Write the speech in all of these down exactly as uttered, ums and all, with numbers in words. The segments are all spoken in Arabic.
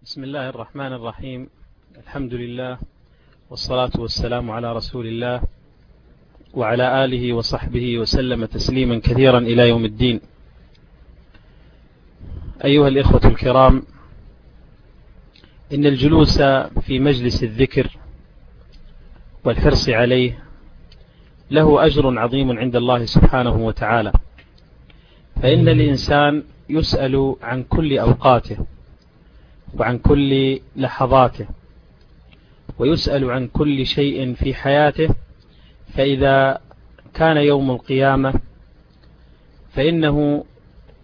بسم الله الرحمن الرحيم. الحمد لله والصلاة والسلام على رسول الله وعلى آله وصحبه وسلم تسليما كثيرا إلى يوم الدين. أيها الإخوة الكرام، إن الجلوس في مجلس الذكر والحرص عليه له أجر عظيم عند الله سبحانه وتعالى، فإن الإنسان يسأل عن كل أوقاته وعن كل لحظاته، ويسأل عن كل شيء في حياته. فإذا كان يوم القيامة فإنه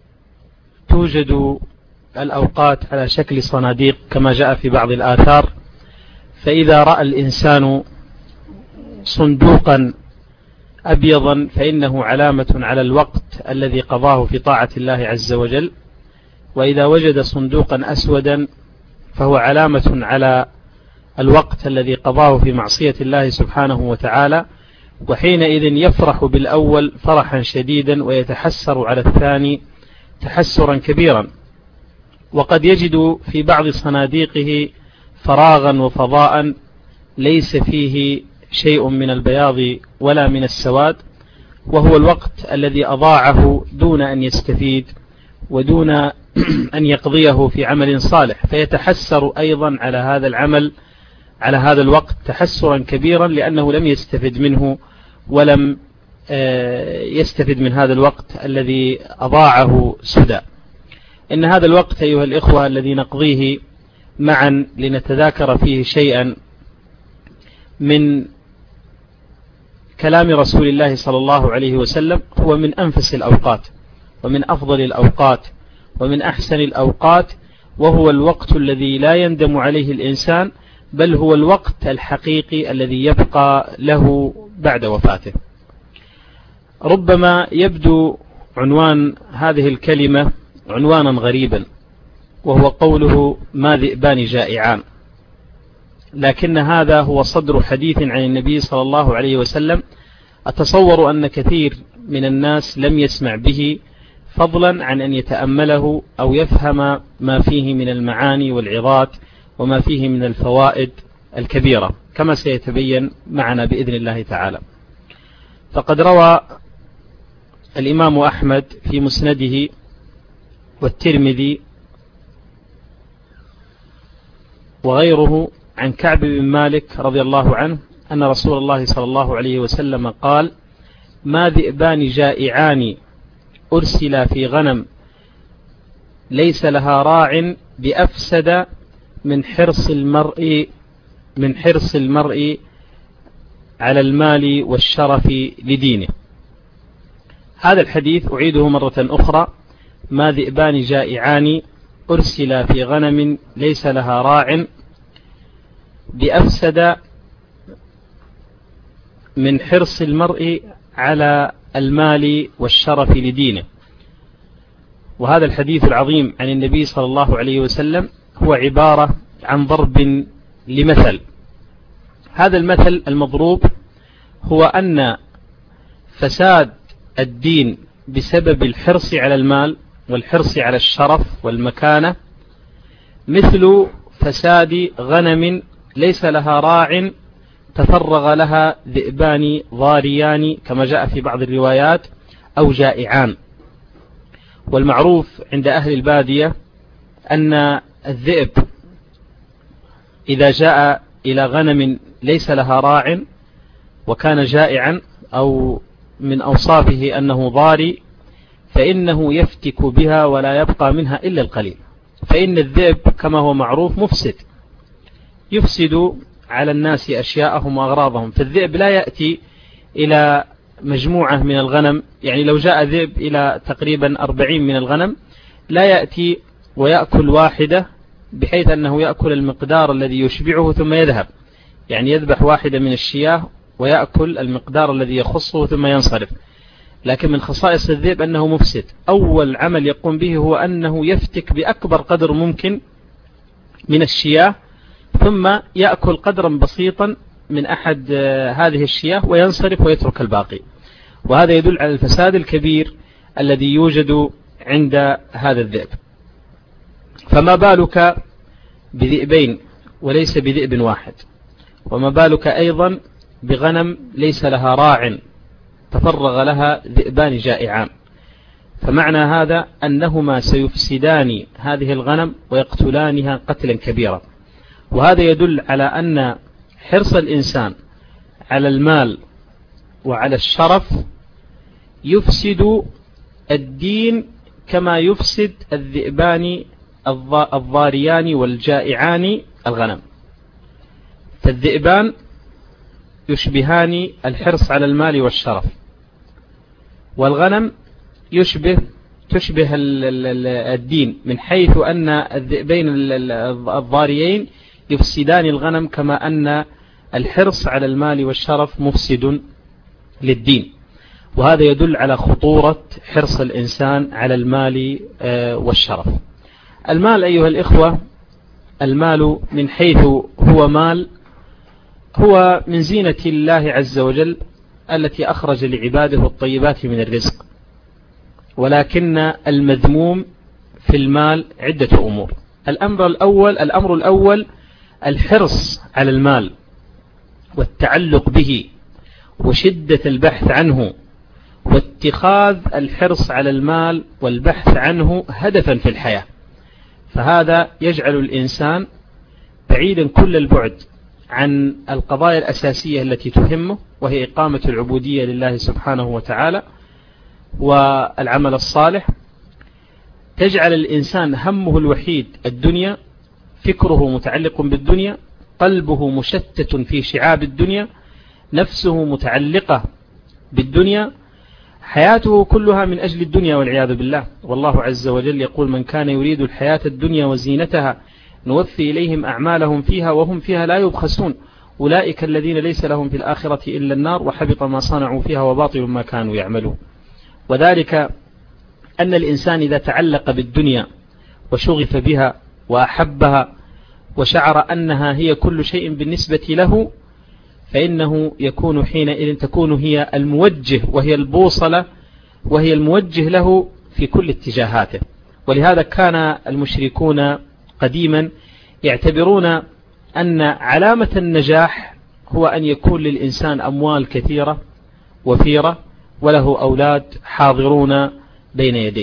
توجد الأوقات على شكل صناديق كما جاء في بعض الآثار، فإذا رأى الإنسان صندوقا أبيضا فإنه علامة على الوقت الذي قضاه في طاعة الله عز وجل، وإذا وجد صندوقا أسودا فهو علامة على الوقت الذي قضاه في معصية الله سبحانه وتعالى، وحينئذ يفرح بالأول فرحا شديدا ويتحسر على الثاني تحسرا كبيرا. وقد يجد في بعض صناديقه فراغا وفضاء ليس فيه شيء من البياض ولا من السواد، وهو الوقت الذي أضاعه دون أن يستفيد ودون أن يقضيه في عمل صالح، فيتحسر أيضا على هذا العمل على هذا الوقت تحسرا كبيرا، لأنه لم يستفد منه ولم يستفد من هذا الوقت الذي أضاعه سدى. إن هذا الوقت أيها الإخوة الذي نقضيه معا لنتذاكر فيه شيئا من كلام رسول الله صلى الله عليه وسلم هو من أنفس الأوقات ومن أفضل الأوقات ومن أحسن الأوقات، وهو الوقت الذي لا يندم عليه الإنسان، بل هو الوقت الحقيقي الذي يبقى له بعد وفاته. ربما يبدو عنوان هذه الكلمة عنوانا غريبا، وهو قوله ما ذئبان جائعان، لكن هذا هو صدر حديث عن النبي صلى الله عليه وسلم. أتصور أن كثير من الناس لم يسمع به، فضلا عن أن يتأمله أو يفهم ما فيه من المعاني والعظات وما فيه من الفوائد الكبيرة، كما سيتبين معنا بإذن الله تعالى. فقد روى الإمام أحمد في مسنده والترمذي وغيره عن كعب بن مالك رضي الله عنه أن رسول الله صلى الله عليه وسلم قال: ما ذئبان جائعان أرسلا في غنم ليس لها راع بأفسد من حرص المرء من حرص المرء على المال والشرف لدينه. هذا الحديث أعيده مرة أخرى: ما ذئبان جائعان أرسلا في غنم ليس لها راع بأفسد من حرص المرء على المال والشرف لدينه. وهذا الحديث العظيم عن النبي صلى الله عليه وسلم هو عبارة عن ضرب لمثل. هذا المثل المضروب هو أن فساد الدين بسبب الحرص على المال والحرص على الشرف والمكانة مثل فساد غنم ليس لها راع تفرغ لها ذئبان ضاريان كما جاء في بعض الروايات أو جائعان. والمعروف عند أهل البادية أن الذئب إذا جاء إلى غنم ليس لها راع وكان جائعا أو من أوصافه أنه ضاري فإنه يفتك بها ولا يبقى منها إلا القليل، فإن الذئب كما هو معروف مفسد، يفسد على الناس أشياءهم وأغراضهم. فالذئب لا يأتي إلى مجموعة من الغنم، يعني لو جاء ذئب إلى تقريبا أربعين من الغنم لا يأتي ويأكل واحدة بحيث أنه يأكل المقدار الذي يشبعه ثم يذهب، يعني يذبح واحدة من الشياه ويأكل المقدار الذي يخصه ثم ينصرف. لكن من خصائص الذئب أنه مفسد. أول عمل يقوم به هو أنه يفتك بأكبر قدر ممكن من الشياه، ثم يأكل قدرا بسيطا من أحد هذه الشياه وينصرف ويترك الباقي. وهذا يدل على الفساد الكبير الذي يوجد عند هذا الذئب. فما بالك بذئبين وليس بذئب واحد، وما بالك أيضا بغنم ليس لها راع تفرغ لها ذئبان جائعان. فمعنى هذا أنهما سيفسدان هذه الغنم ويقتلانها قتلا كبيرا. وهذا يدل على أن حرص الإنسان على المال وعلى الشرف يفسد الدين كما يفسد الذئبان الضاريان والجائعان الغنم. فالذئبان يشبهان الحرص على المال والشرف، والغنم يشبه تشبه الدين من حيث أن الذئبين الضاريين يفسدان الغنم كما أن الحرص على المال والشرف مفسد للدين. وهذا يدل على خطورة حرص الإنسان على المال والشرف. المال أيها الإخوة، المال من حيث هو مال هو من زينة الله عز وجل التي أخرج لعباده الطيبات من الرزق، ولكن المذموم في المال عدة أمور. الأمر الأول الأمر الأول الحرص على المال والتعلق به وشدة البحث عنه، واتخاذ الحرص على المال والبحث عنه هدفا في الحياة. فهذا يجعل الإنسان بعيدا كل البعد عن القضايا الأساسية التي تهمه، وهي إقامة العبودية لله سبحانه وتعالى والعمل الصالح. تجعل الإنسان همه الوحيد الدنيا، فكره متعلق بالدنيا، قلبه مشتت في شعاب الدنيا، نفسه متعلقة بالدنيا، حياته كلها من أجل الدنيا والعياذ بالله. والله عز وجل يقول: من كان يريد الحياة الدنيا وزينتها نوفي إليهم أعمالهم فيها وهم فيها لا يبخسون أولئك الذين ليس لهم في الآخرة إلا النار وحبط ما صنعوا فيها وباطل ما كانوا يعملون. وذلك أن الإنسان إذا تعلق بالدنيا وشغف بها وأحبها وشعر أنها هي كل شيء بالنسبة له، فإنه يكون حينئذ تكون هي الموجه وهي البوصلة وهي الموجه له في كل اتجاهاته. ولهذا كان المشركون قديما يعتبرون أن علامة النجاح هو أن يكون للإنسان أموال كثيرة وفيرة وله أولاد حاضرون بين يديه.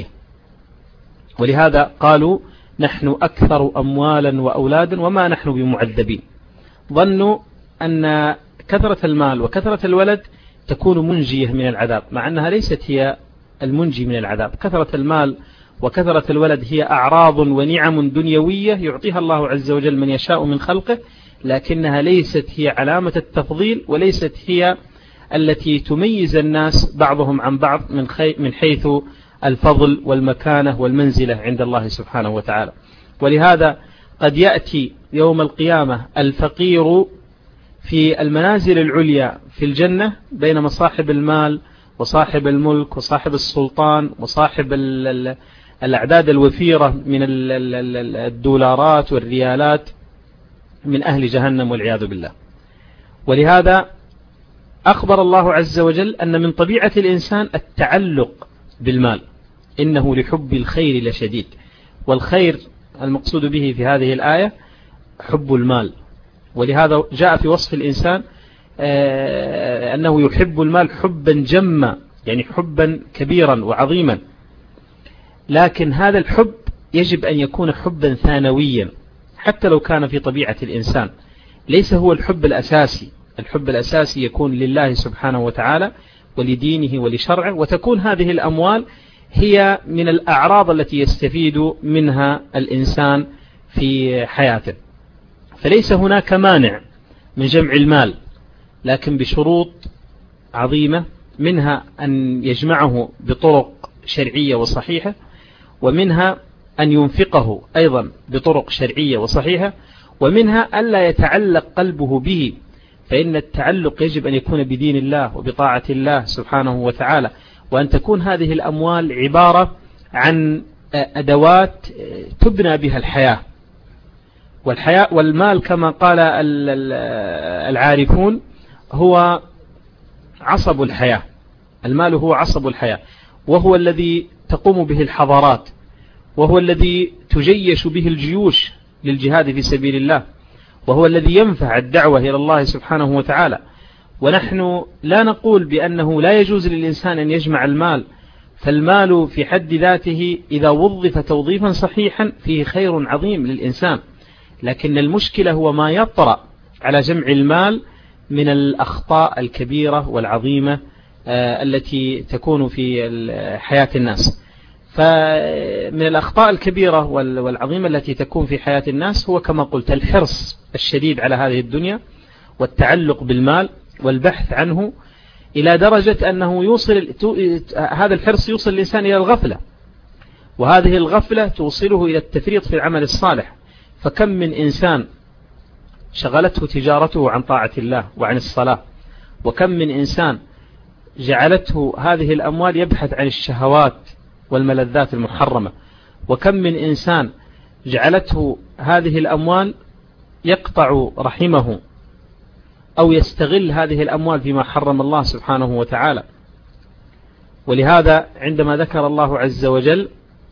ولهذا قالوا: نحن أكثر أموالا وأولادا وما نحن بمعذبين. ظنوا أن كثرة المال وكثرة الولد تكون منجية من العذاب، مع أنها ليست هي المنجي من العذاب. كثرة المال وكثرة الولد هي أعراض ونعم دنيوية يعطيها الله عز وجل من يشاء من خلقه، لكنها ليست هي علامة التفضيل، وليست هي التي تميز الناس بعضهم عن بعض من, من حيث الفضل والمكانة والمنزلة عند الله سبحانه وتعالى. ولهذا قد يأتي يوم القيامة الفقير في المنازل العليا في الجنة، بينما صاحب المال وصاحب الملك وصاحب السلطان وصاحب الأعداد الوفيرة من الدولارات والريالات من أهل جهنم والعياذ بالله. ولهذا أخبر الله عز وجل أن من طبيعة الإنسان التعلق بالمال، إنه لحب الخير لشديد. والخير المقصود به في هذه الآية حب المال. ولهذا جاء في وصف الإنسان أنه يحب المال حبا جما، يعني حبا كبيرا وعظيما. لكن هذا الحب يجب أن يكون حبا ثانويا، حتى لو كان في طبيعة الإنسان، ليس هو الحب الأساسي. الحب الأساسي يكون لله سبحانه وتعالى ولدينه ولشرعه، وتكون هذه الأموال هي من الأعراض التي يستفيد منها الإنسان في حياته. فليس هناك مانع من جمع المال، لكن بشروط عظيمة، منها أن يجمعه بطرق شرعية وصحيحة، ومنها أن ينفقه أيضا بطرق شرعية وصحيحة، ومنها ألا يتعلق قلبه به، فإن التعلق يجب أن يكون بدين الله وبطاعة الله سبحانه وتعالى، وأن تكون هذه الأموال عبارة عن أدوات تبنى بها الحياة. والحياة والمال كما قال العارفون هو عصب الحياة. المال هو عصب الحياة، وهو الذي تقوم به الحضارات، وهو الذي تجيش به الجيوش للجهاد في سبيل الله، وهو الذي ينفع الدعوة إلى الله سبحانه وتعالى. ونحن لا نقول بأنه لا يجوز للإنسان أن يجمع المال، فالمال في حد ذاته إذا وظف توظيفا صحيحا فيه خير عظيم للإنسان، لكن المشكلة هو ما يطرأ على جمع المال من الأخطاء الكبيرة والعظيمة التي تكون في حياة الناس. فمن الأخطاء الكبيرة والعظيمة التي تكون في حياة الناس هو كما قلت الحرص الشديد على هذه الدنيا والتعلق بالمال والبحث عنه، إلى درجة أنه يوصل هذا الحرص يوصل الإنسان إلى الغفلة، وهذه الغفلة توصله إلى التفريط في العمل الصالح. فكم من إنسان شغلته تجارته عن طاعة الله وعن الصلاة، وكم من إنسان جعلته هذه الأموال يبحث عن الشهوات والملذات المحرمة، وكم من إنسان جعلته هذه الأموال يقطع رحمه أو يستغل هذه الأموال فيما حرم الله سبحانه وتعالى. ولهذا عندما ذكر الله عز وجل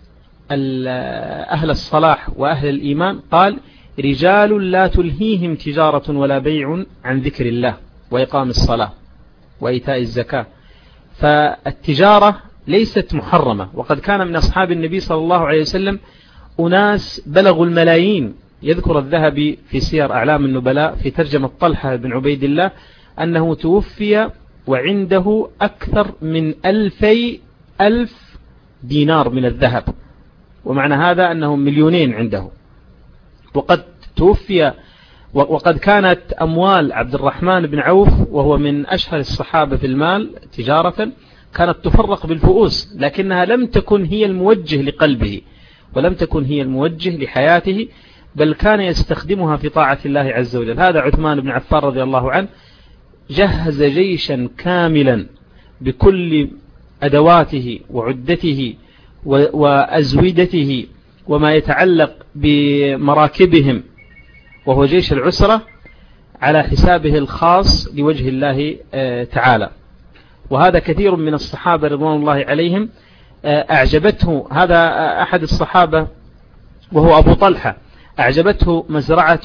أهل الصلاح وأهل الإيمان قال رجال لا تلهيهم تجارة ولا بيع عن ذكر الله وإقام الصلاة وإيتاء الزكاة. فالتجارة ليست محرمة، وقد كان من أصحاب النبي صلى الله عليه وسلم أناس بلغوا الملايين. يذكر الذهبي في سير أعلام النبلاء في ترجمة طلحة بن عبيد الله أنه توفي وعنده أكثر من ألفي ألف دينار من الذهب، ومعنى هذا أنهم مليونين عنده. وقد توفي وقد كانت أموال عبد الرحمن بن عوف وهو من أشهر الصحابة في المال تجارة كانت تفرق بالفؤوس، لكنها لم تكن هي الموجه لقلبه ولم تكن هي الموجه لحياته، بل كان يستخدمها في طاعة الله عز وجل. هذا عثمان بن عفان رضي الله عنه جهز جيشا كاملا بكل أدواته وعدته وأزودته وما يتعلق بمراكبهم، وهو جيش العسرة، على حسابه الخاص لوجه الله تعالى. وهذا كثير من الصحابة رضوان الله عليهم أعجبته، هذا أحد الصحابة وهو أبو طلحة، أعجبته مزرعة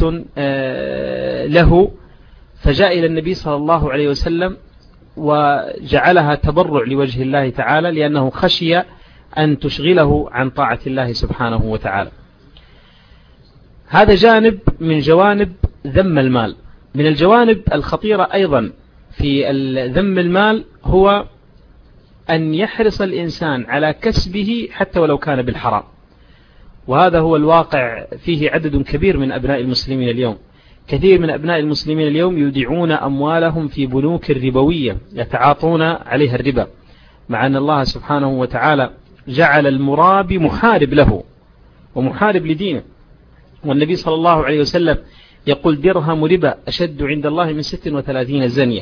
له فجاء إلى النبي صلى الله عليه وسلم وجعلها تبرع لوجه الله تعالى، لأنه خشي أن تشغله عن طاعة الله سبحانه وتعالى. هذا جانب من جوانب ذم المال. من الجوانب الخطيرة أيضا في ذم المال هو أن يحرص الإنسان على كسبه حتى ولو كان بالحرام، وهذا هو الواقع فيه عدد كبير من أبناء المسلمين اليوم. كثير من أبناء المسلمين اليوم يودعون أموالهم في بنوك الربوية يتعاطون عليها الربا، مع أن الله سبحانه وتعالى جعل المرابي محارب له ومحارب لدينه. والنبي صلى الله عليه وسلم يقول درهم ربا أشد عند الله من ست وثلاثين زنية.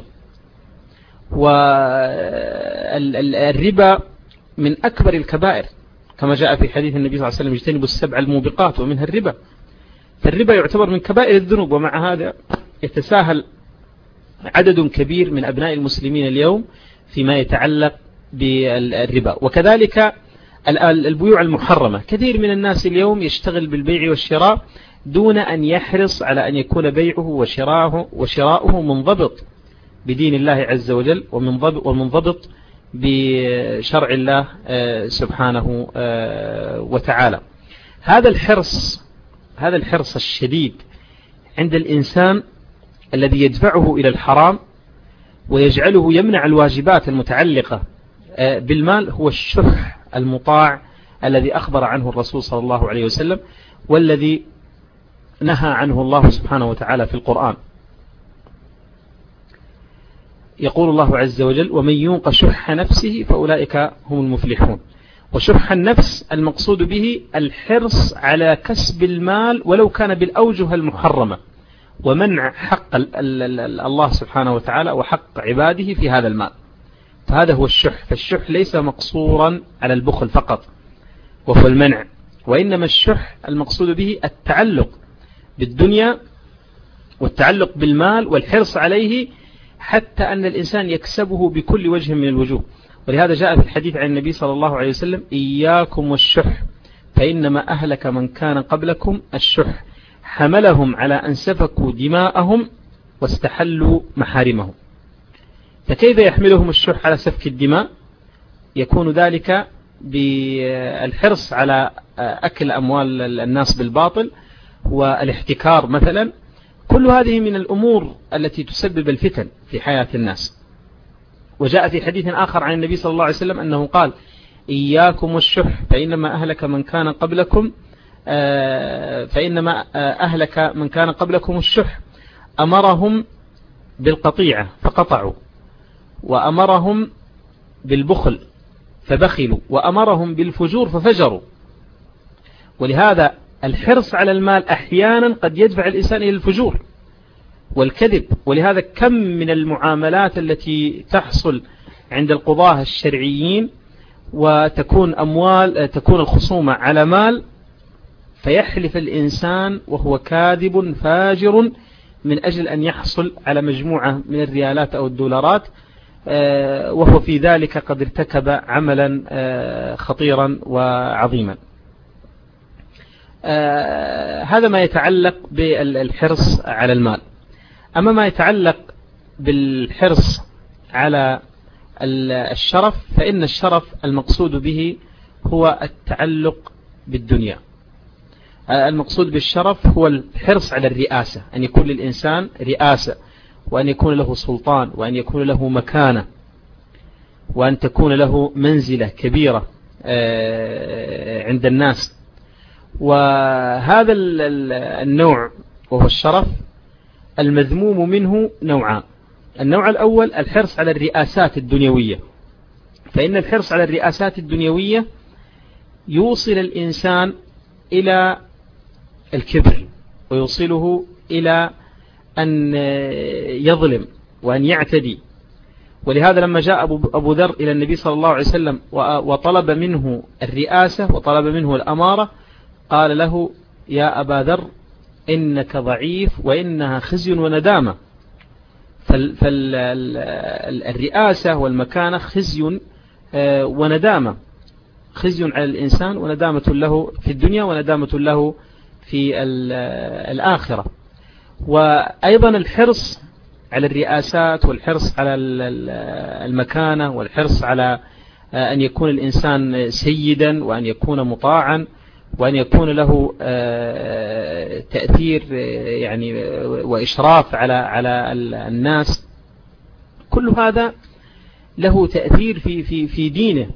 والربا من أكبر الكبائر كما جاء في حديث النبي صلى الله عليه وسلم اجتنبوا السبع الموبقات ومنها الربا. فالربا يعتبر من كبائر الذنوب، ومع هذا يتساهل عدد كبير من أبناء المسلمين اليوم فيما يتعلق بالربا. وكذلك البيوع المحرمة، كثير من الناس اليوم يشتغل بالبيع والشراء دون أن يحرص على أن يكون بيعه وشراؤه, وشراؤه منضبط بدين الله عز وجل ومنضبط بشرع الله سبحانه وتعالى. هذا الحرص هذا الحرص الشديد عند الإنسان الذي يدفعه إلى الحرام ويجعله يمنع الواجبات المتعلقة بالمال هو الشح المطاع الذي أخبر عنه الرسول صلى الله عليه وسلم، والذي نهى عنه الله سبحانه وتعالى في القرآن. يقول الله عز وجل ومن يوق شح نفسه فأولئك هم المفلحون. وشح النفس المقصود به الحرص على كسب المال ولو كان بالأوجه المحرمة، ومنع حق الله سبحانه وتعالى وحق عباده في هذا المال. فهذا هو الشح. فالشح ليس مقصورا على البخل فقط وهو المنع، وإنما الشح المقصود به التعلق بالدنيا والتعلق بالمال والحرص عليه حتى أن الإنسان يكسبه بكل وجه من الوجوه. ولهذا جاء في الحديث عن النبي صلى الله عليه وسلم إياكم والشح فإنما أهلك من كان قبلكم الشح حملهم على أن سفكوا دماءهم واستحلوا محارمهم. فكيف يحملهم الشح على سفك الدماء؟ يكون ذلك بالحرص على أكل أموال الناس بالباطل والاحتكار مثلا. كل هذه من الأمور التي تسبب الفتن في حياة الناس. وجاء في حديث آخر عن النبي صلى الله عليه وسلم أنه قال: إياكم الشح فإنما أهلك من كان قبلكم فإنما أهلك من كان قبلكم الشح. أمرهم بالقطيعة فقطعوا، وأمرهم بالبخل فبخلوا، وأمرهم بالفجور ففجروا. ولهذا الحرص على المال أحيانا قد يدفع الإنسان إلى الفجور والكذب. ولهذا كم من المعاملات التي تحصل عند القضاة الشرعيين وتكون أموال تكون الخصومة على مال، فيحلف الإنسان وهو كاذب فاجر من أجل أن يحصل على مجموعة من الريالات أو الدولارات، وهو في ذلك قد ارتكب عملا خطيرا وعظيما. هذا ما يتعلق بالحرص على المال. أما ما يتعلق بالحرص على الشرف، فإن الشرف المقصود به هو التعلق بالدنيا. المقصود بالشرف هو الحرص على الرئاسة، أن يكون للإنسان رئاسة، وأن يكون له سلطان، وأن يكون له مكانة، وأن تكون له منزلة كبيرة عند الناس. وهذا النوع وهو الشرف المذموم منه نوعان. النوع الأول الحرص على الرئاسات الدنيوية، فإن الحرص على الرئاسات الدنيوية يوصل الإنسان إلى الكبر، ويوصله إلى أن يظلم وأن يعتدي. ولهذا لما جاء أبو ذر إلى النبي صلى الله عليه وسلم وطلب منه الرئاسة وطلب منه الأمارة، قال له: يا أبا ذر إنك ضعيف وإنها خزي وندامة. فالرئاسة والمكانة خزي وندامة، خزي على الإنسان وندامة له في الدنيا وندامة له في الآخرة. وأيضا الحرص على الرئاسات والحرص على المكانة والحرص على أن يكون الإنسان سيدا وأن يكون مطاعا وأن يكون له تأثير يعني وإشراف على على الناس. كل هذا له تأثير في في في دينه،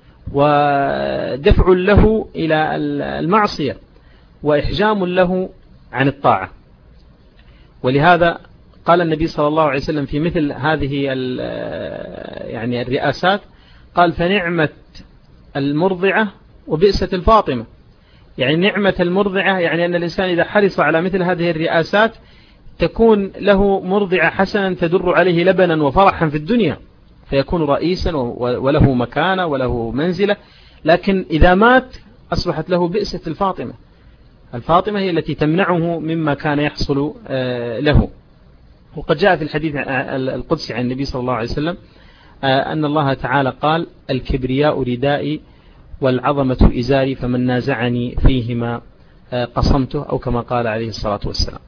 ودفع له إلى المعصية، وإحجام له عن الطاعة. ولهذا قال النبي صلى الله عليه وسلم في مثل هذه يعني الرئاسات، قال: فنعمة المرضعة وبئسة الفاطمة. يعني نعمة المرضعة يعني أن الإنسان إذا حرص على مثل هذه الرئاسات تكون له مرضعة حسنا تدر عليه لبنا وفرحا في الدنيا، فيكون رئيسا وله مكانة وله منزلة. لكن إذا مات أصبحت له بئسة الفاطمة. الفاطمة هي التي تمنعه مما كان يحصل له. وقد جاء في الحديث القدسي عن النبي صلى الله عليه وسلم أن الله تعالى قال: الكبرياء ردائي والعظمة إزاري فمن نازعني فيهما قصمته، أو كما قال عليه الصلاة والسلام.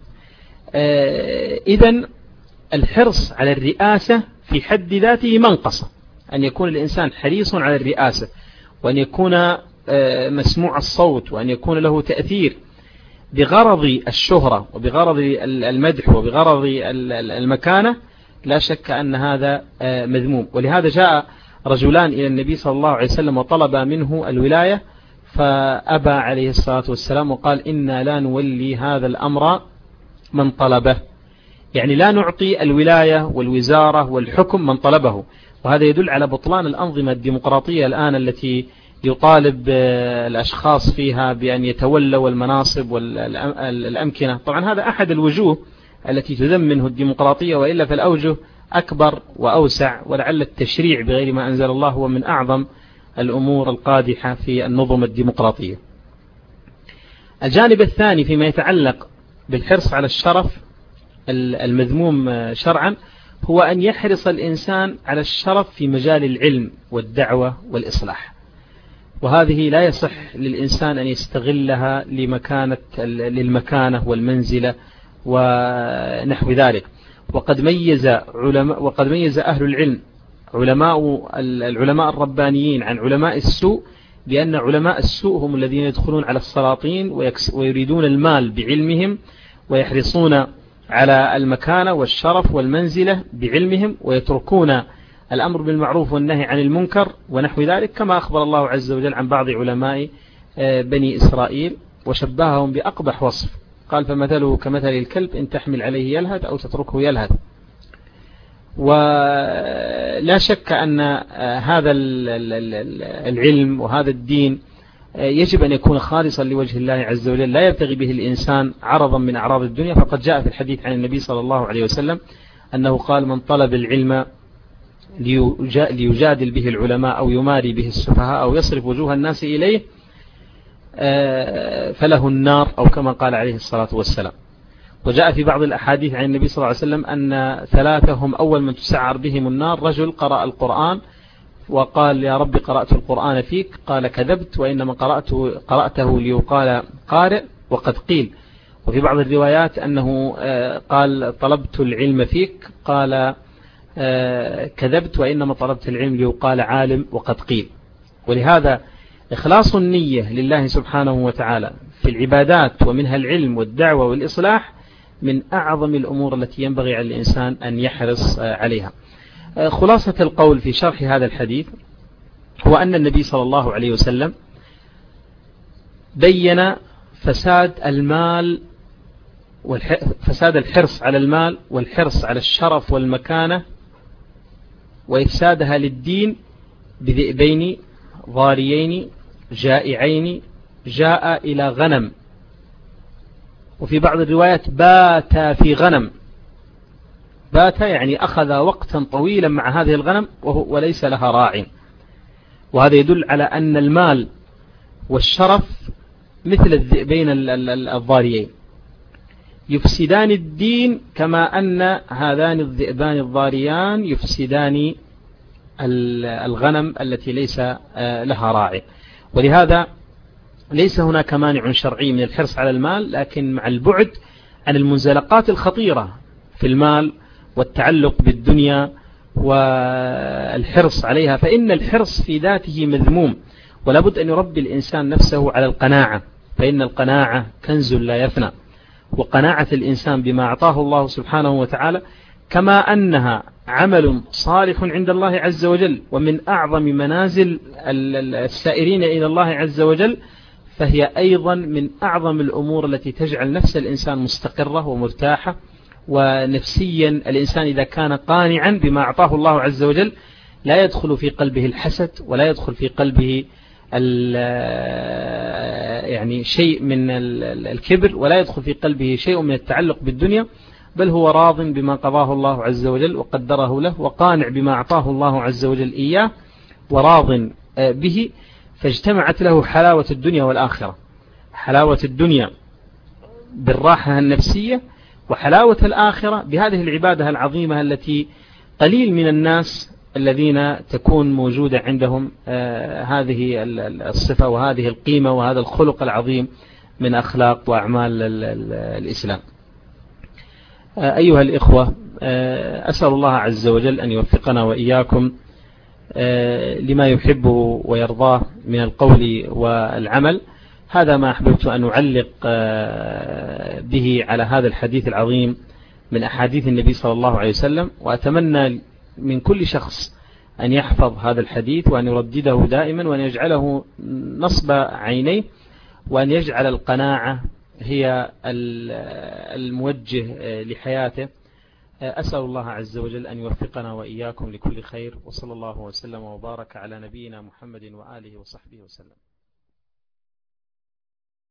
إذن الحرص على الرئاسة في حد ذاته منقصة، أن يكون الإنسان حريص على الرئاسة، وأن يكون مسموع الصوت، وأن يكون له تأثير بغرض الشهرة وبغرض المدح وبغرض المكانة، لا شك أن هذا مذموم. ولهذا جاء رجلان إلى النبي صلى الله عليه وسلم وطلب منه الولاية، فأبى عليه الصلاة والسلام وقال: إنا لا نولي هذا الأمر من طلبه. يعني لا نعطي الولاية والوزارة والحكم من طلبه. وهذا يدل على بطلان الأنظمة الديمقراطية الآن التي يطالب الأشخاص فيها بأن يتولوا المناصب والأمكنة. طبعا هذا أحد الوجوه التي تذم منه الديمقراطية، وإلا فالأوجه أكبر وأوسع، ولعل التشريع بغير ما أنزل الله هو من أعظم الأمور القادحة في النظم الديمقراطية. الجانب الثاني فيما يتعلق بالحرص على الشرف المذموم شرعا هو أن يحرص الإنسان على الشرف في مجال العلم والدعوة والإصلاح. وهذه لا يصح للإنسان أن يستغلها لمكانة للمكانة والمنزلة ونحو ذلك. وقد ميز علماء وقد ميز أهل العلم علماء العلماء الربانيين عن علماء السوء، بأن علماء السوء هم الذين يدخلون على السلاطين ويريدون المال بعلمهم، ويحرصون على المكانة والشرف والمنزلة بعلمهم، ويتركون الأمر بالمعروف والنهي عن المنكر ونحو ذلك، كما أخبر الله عز وجل عن بعض علماء بني إسرائيل وشبههم بأقبح وصف، قال فمثله كمثل الكلب إن تحمل عليه يلهث أو تتركه يلهث. ولا شك أن هذا العلم وهذا الدين يجب أن يكون خالصا لوجه الله عز وجل، لا يبتغي به الإنسان عرضا من أعراض الدنيا. فقد جاء في الحديث عن النبي صلى الله عليه وسلم أنه قال من طلب العلم ليجادل به العلماء أو يماري به السفهاء أو يصرف وجوه الناس إليه فله النار، أو كما قال عليه الصلاة والسلام. وجاء في بعض الأحاديث عن النبي صلى الله عليه وسلم أن ثلاثة هم أول من تسعر بهم النار: رجل قرأ القرآن وقال يا رب قرأت القرآن فيك، قال كذبت وإنما قرأته, قرأته ليقال قارئ وقد قيل. وفي بعض الروايات أنه قال طلبت العلم فيك، قال كذبت وإنما طلبت العلم ليقال عالم وقد قيل. ولهذا إخلاص النية لله سبحانه وتعالى في العبادات ومنها العلم والدعوة والإصلاح من أعظم الأمور التي ينبغي على الإنسان أن يحرص عليها. خلاصة القول في شرح هذا الحديث هو أن النبي صلى الله عليه وسلم بين فساد المال فساد الحرص على المال والحرص على الشرف والمكانة وإفسادها للدين بذئبين ضاريين جائعين جاء إلى غنم، وفي بعض الروايات بات في غنم. بات يعني أخذ وقتا طويلا مع هذه الغنم وليس لها راع. وهذا يدل على أن المال والشرف مثل الذئبين الضاريين يفسدان الدين، كما أن هذان الذئبان الضاريان يفسدان الغنم التي ليس لها راعي. ولهذا ليس هناك مانع شرعي من الحرص على المال، لكن مع البعد عن المنزلقات الخطيرة في المال والتعلق بالدنيا والحرص عليها، فإن الحرص في ذاته مذموم، ولا بد أن يربي الإنسان نفسه على القناعة، فإن القناعة كنز لا يفنى. وقناعة الإنسان بما أعطاه الله سبحانه وتعالى كما أنها عمل صالح عند الله عز وجل ومن أعظم منازل السائرين إلى الله عز وجل، فهي أيضا من أعظم الأمور التي تجعل نفس الإنسان مستقرة ومرتاحة. ونفسيا الإنسان إذا كان قانعا بما أعطاه الله عز وجل لا يدخل في قلبه الحسد، ولا يدخل في قلبه يعني شيء من الكبر، ولا يدخل في قلبه شيء من التعلق بالدنيا، بل هو راض بما قضاه الله عز وجل وقدره له، وقانع بما أعطاه الله عز وجل إياه وراض به. فاجتمعت له حلاوة الدنيا والآخرة، حلاوة الدنيا بالراحة النفسية، وحلاوة الآخرة بهذه العبادة العظيمة التي قليل من الناس الذين تكون موجودة عندهم هذه الصفة وهذه القيمة وهذا الخلق العظيم من أخلاق وأعمال الإسلام. أيها الإخوة، أسأل الله عز وجل أن يوفقنا وإياكم لما يحبه ويرضاه من القول والعمل. هذا ما أحببت أن أعلق به على هذا الحديث العظيم من أحاديث النبي صلى الله عليه وسلم، وأتمنى من كل شخص أن يحفظ هذا الحديث وأن يردده دائما، وأن يجعله نصب عينيه، وأن يجعل القناعة هي الموجه لحياته. أسأل الله عز وجل أن يوفقنا وإياكم لكل خير، وصلى الله وسلم وبارك على نبينا محمد وآله وصحبه وسلم.